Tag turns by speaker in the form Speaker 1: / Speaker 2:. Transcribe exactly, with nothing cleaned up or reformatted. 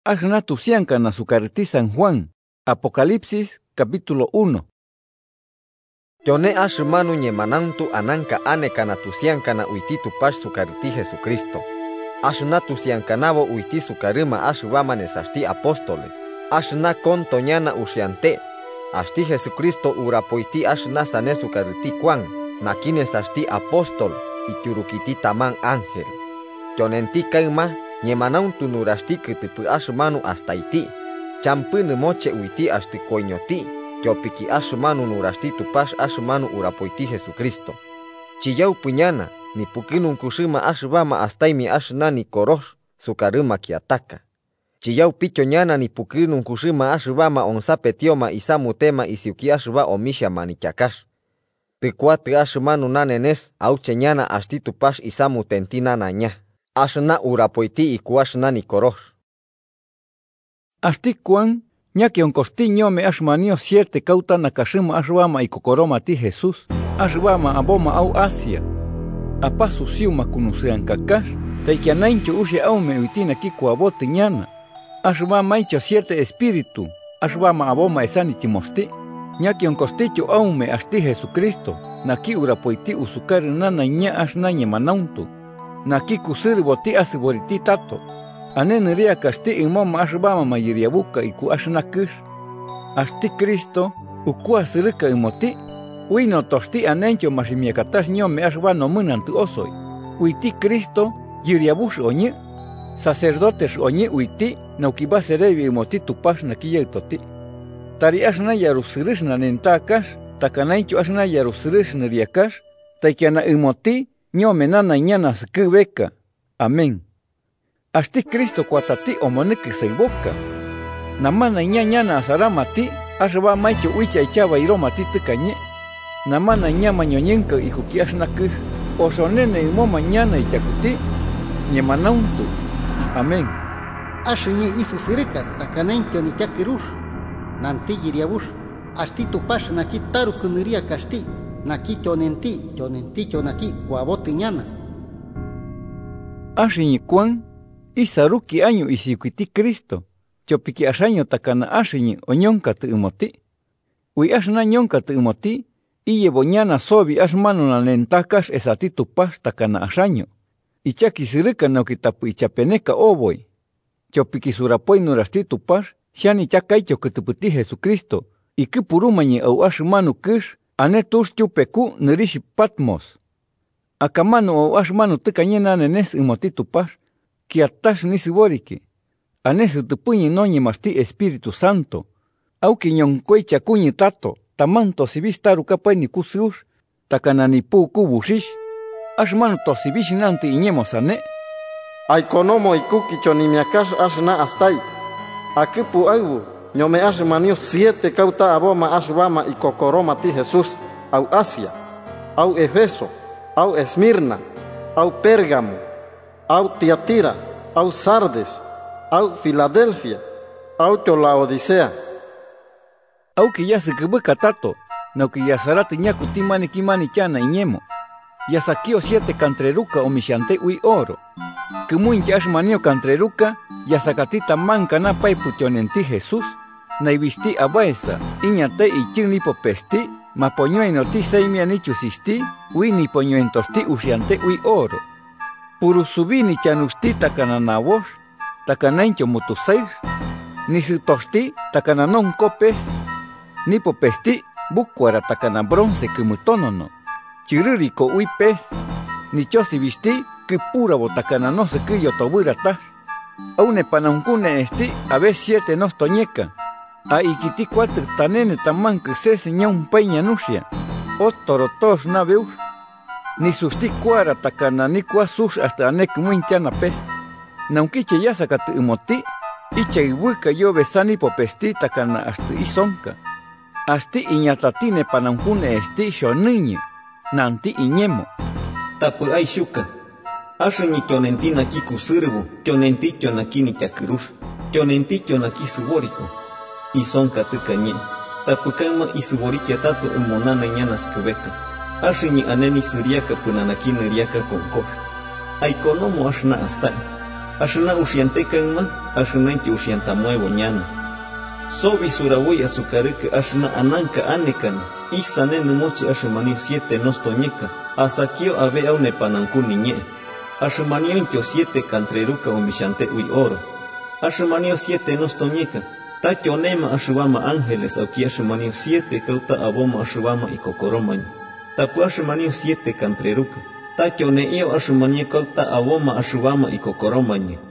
Speaker 1: Ashna tusianka na su carti San Juan. Apocalipsis capítulo uno.
Speaker 2: Yone ashmanu ñemanantu ananka anekana tusiankana uiti tupash su carti Jesucristo. Ashna tusiankanabo uiti su karima ashvamanes ashti apóstoles. Ashna kontoñana ushiante. Ashti Jesucristo urapoiti ashna sane su carti Juan. Nakines ashti apóstol y turukiti taman ángel. Yonenti kaima ñemanantu nurashti kitipu ashmanu hasta iti. Champını moche uiti ashti koñoti. Yopiki ashmanu nurashti tupash ashmanu urapoiti Jesucristo. Chiyau puñana ni pukinun kushima ashvama astaimi ashna ni korosh sukarima kiataka. Chiyau pichoñana ni pukinun kushima ashvama onsapetioma isamutema isiuki ashva omisha manichakash. Tikuati ashmanu nanenes aucheñana ashti tupash isamutentina naña. Ashna urapoiti iku ashna ni korosh.
Speaker 1: Ashti Juan, ñaki oncostiño me ashmanio siete cauta nakashima ashvama y kokoroma ti Jesús, ashvama aboma au Asia. Apasu siuma kunusean kakash, taikianaincho ushe au me uitina kiku abote ñana. Ashvama icho siete espíritu, ashvama aboma esani timosti, ñaki oncosticho au me ashti Jesucristo, naki urapoiti usukari nana ña ashnañe manauntu, naki kusirbo ti asiboriti tato. Anenria kasti imoma ashbama mayiriabuka iku ashnakish. Ashti Cristo uku asirika imoti. Uino tosti anencho mashimiakatash nyome ashbano munantu osoy. Uiti Cristo yiriabush oñe. Sacerdotes oñe uiti naukiba serebi imoti tupash nakiyetoti. Tari ashna yarusirish nanentakash. Takanaicho ashna yarusirish neriakash. Taikiana imoti nyome nana ñana skibeka. Amén. Ashti Cristo kuatati omoniki seiboka. Namana ñañana asaramati, ashba maicho uicha echaba iromati tikañe. Namana ñama ñoñenka ikuki ashnakish, osonene imo mañana ichakuti, ñemanauntu. Amén.
Speaker 3: Ashiñe isu sirika, takanencho ni chakirush, nanti yiriabush, ashti tupash naki taru kuniria kasti, naki chonenti, chonenti chonaki, guaboti ñana.
Speaker 1: Ashiñe Juan, Isaruki año isikuiti Cristo, chopiki ashaño takana ashiñi oñonka tu imoti. Ui ashna ñonka tu imoti, iye boñana sobi ashmanu na nentakash esati tupash takana ashaño. Ichaki sirika naukitapu ichapeneka oboy. Chopiki surapoi nurasti tupash, shani chakaicho kutuputi Jesucristo, ikipurumañi au ashmanu kish, anetush chupeku nirishi Patmos. Akamanu au ashmanu tikañena nenes imoti tupash, Kiatash nisiboriki. Anesu tupuñi noñi masti Espíritu Santo. Auki ñonkoicha kuñi tato. Tamanto sibistaru kapay ni kusiush. Takanani pu kubushish. Ashmanu tosibish nanti iñemosane.
Speaker 4: Aikonomo ikuki chonimiakash ashna astai. Akipu aibu. Ñome ashmanio siete kauta aboma ashbama y kokoroma ti Jesús. Au Asia. Au Efeso. Au Esmirna. Au Pérgamo. Au Tiatira, au Sardes, au Filadelfia, au Laodicea.
Speaker 1: Au que ya se quebuca tato, no que ya sarate ñaku timani kimani chana iñemo. Ya saquio siete cantreruca o michante ui oro. Que muy yashmanio cantreruca, ya sacatita manca na pai putionenti Jesús. Na ibisti abaesa, iñate y chinipo pesti, ma poño en oti seimia nichu sisti, ui ni poño en tosti usiante ui oro. Puru subini chanusti takananawosh, takanaincho mutuseir, ni su tosti takananon copes, ni popesti bukwara takana bronce kumutonono, chiririko uipes, ni chosibisti que pura botakana no se kiyo toburata, aune panankune esti a vez siete nos toñeca, a ikiti cuatro tanene taman que se seña un peña nusia, otorotos naveus. Ni susti cuara takana ni kuasush hasta anek muinchana pes. Naunkiche ya sakatu imoti, icha ibuika yo besani popesti takana hasta isonka. Asti iñatatine panankune esti shoniñe, nanti iñemo.
Speaker 5: Tapu ay shuka. Ashani kyonentina kiku sirbu, kyonenti kyonakini chakirush, kyonenti kyonaki suboriko. Isonka tukanye. Tapu kama isuborikia tatu umonana ñanas kubeka. Ashini aneni siriaka punanaki niriaka konkosh. Aikonomo ashna astai. Ashna ushiantekanma, ashnainti ushiantamuevo ñana. Sobi surawoy azucarque ashna ananka anekan, isane numochi ashmanio siete nostoñeka, asakio ave aune pananku niñe. Ashmanio intio siete cantreruca umishante uy oro. Ashmanio siete nostoñeka, taquionema ashwama ángeles auki ashmanio siete cauta aboma ashwama y cocoromaña. Tapu ashmanio siete cantreruca, taquioneio ashmanio cauta aboma ashwama y cocoromaña.